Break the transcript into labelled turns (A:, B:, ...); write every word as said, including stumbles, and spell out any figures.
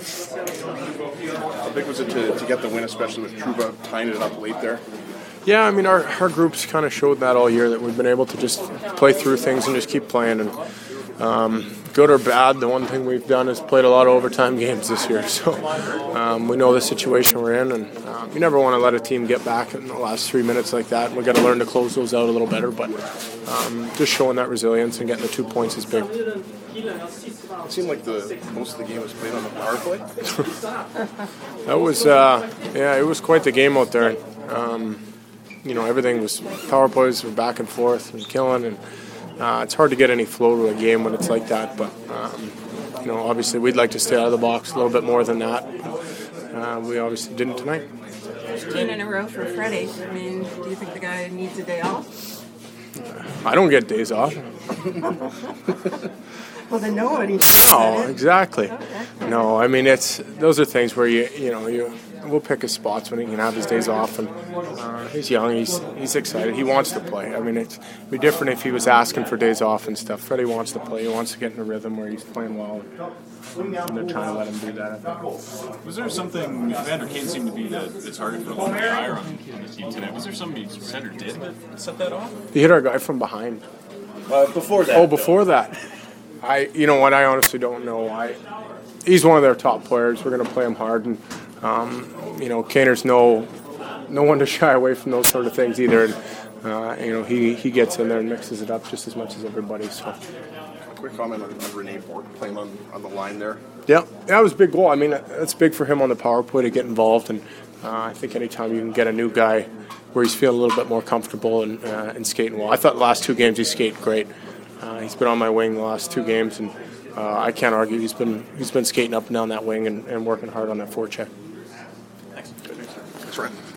A: How big was it to, to get the win, especially with Trouba tying it up late there?
B: Yeah, I mean, our, our group's kind of showed that all year, that we've been able to just play through things and just keep playing. And um, good or bad, the one thing we've done is played a lot of overtime games this year. So um, we know the situation we're in, and um, you never want to let a team get back in the last three minutes like that. We've got to learn to close those out a little better, but um, just showing that resilience and getting the two points is big.
A: It seemed like the most of the game was played on the power play.
B: That was, uh, yeah, it was quite the game out there. Um, you know, everything was power plays were back and forth and killing, and uh, it's hard to get any flow to a game when it's like that. But um, you know, obviously we'd like to stay out of the box a little bit more than that. Uh, we obviously didn't tonight.
C: fifteen in a row for Freddie. I mean, do you think the guy needs a day off?
B: I don't get days off.
C: Well, then nobody.
B: No, exactly.
C: Okay.
B: No, I mean, it's those are things where you you know you we'll pick his spots when he can have his days off, and uh, he's young, he's he's excited, he wants to play. I mean, it'd be different if he was asking for days off and stuff. Freddie wants to play. He wants to get in a rhythm where he's playing well, and they're trying to let him do that, I think.
D: Was there something, Evander Kane seemed to be the, the target for one higher on the team tonight. Was there something he said or did that set that off?
B: He hit our guy from behind.
A: Uh, before that.
B: Oh, before that. I, you know what, I honestly don't know. I, he's one of their top players. We're going to play him hard, and um, you know, Kaner's no, no one to shy away from those sort of things either. And uh, you know, he, he gets in there and mixes it up just as much as everybody. So,
A: quick comment on, on Rene Bourque playing on, on the line there.
B: Yeah, that was a big goal. I mean, that's big for him on the power play to get involved, and uh, I think anytime you can get a new guy where he's feeling a little bit more comfortable and, uh, and skating well. I thought the last two games he skated great. Uh, he's been on my wing the last two games, and uh, I can't argue. He's been he's been skating up and down that wing and, and working hard on that forecheck.
A: Thanks. Thanks, Ryan.